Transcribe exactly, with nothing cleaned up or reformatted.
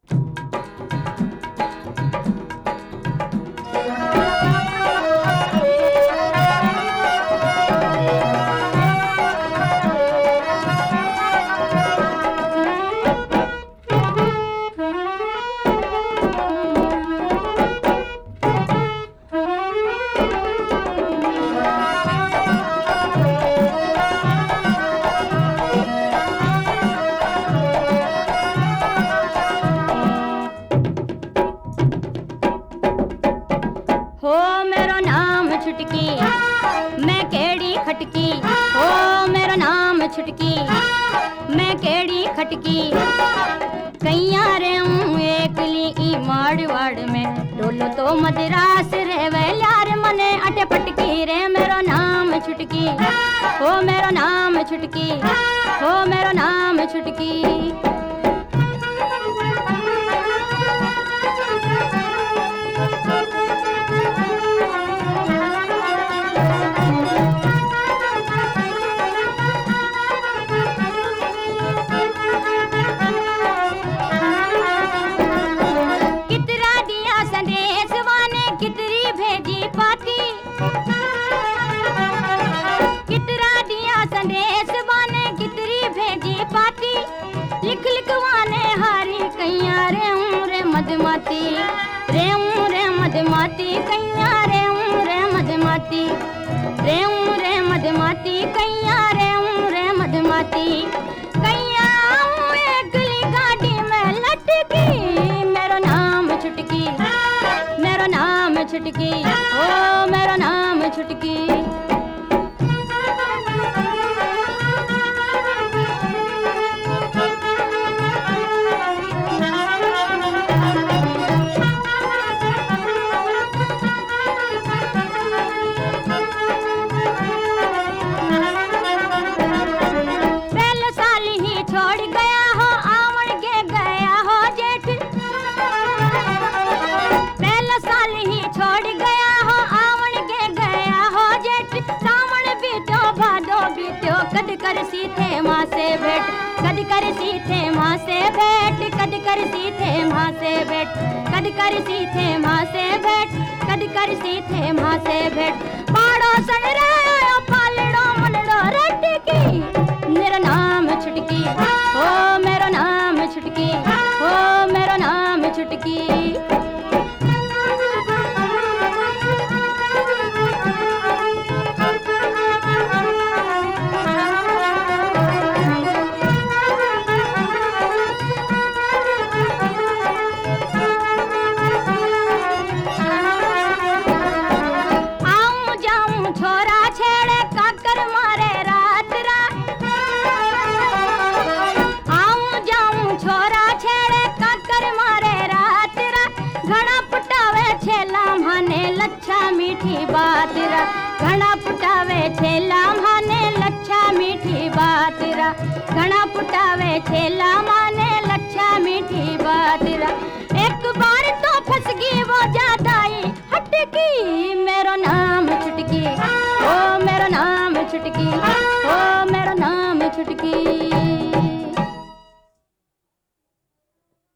हो मेरो नाम छुटकी मैं केड़ी खटकी, हो मेरो नाम छुटकी मैं केड़ी खटकी। कैया रे हूँ एकली ई मारवाड़ में, डोलो तो मदरास रे वेल्यार मने अटे पटकी रे। मेरो नाम छुटकी, हो मेरो नाम छुटकी, हो मेरो नाम छुटकी। लिख लिखवाने हारी कैया रे हूँ रे मधमाती, रे हूँ रे मधमाती कैया रे हूँ रे मधमाती, रे हूँ रे मधमाती कैया रे हूँ रे मधमाती। कैया हूँ एकली गाड़ी में लटकी, मेरो नाम छुटकी, मेरो नाम छुटकी, ओ मेरो नाम छुटकी। कद कर सी थे माँ से भेंट, कद कर सी थे माँ से भेंट, कद कर सी थे माँ से भेंट, कद कर सी थे माँ से भेंट, कद कर सी थे माँ से भेंट। पाड़ो सन रे पालड़ो मनड़ो रटकी, मेरा नाम छुटकी, ओ मेरा नाम छुटकी, ओ मेरा नाम छुटकी। मीठी बात रा घना पुटावे छेला माने लच्छा मीठी बात रा, घना पुटावे छेला माने लच्छा मीठी बात रा। एक बार तो फंस गई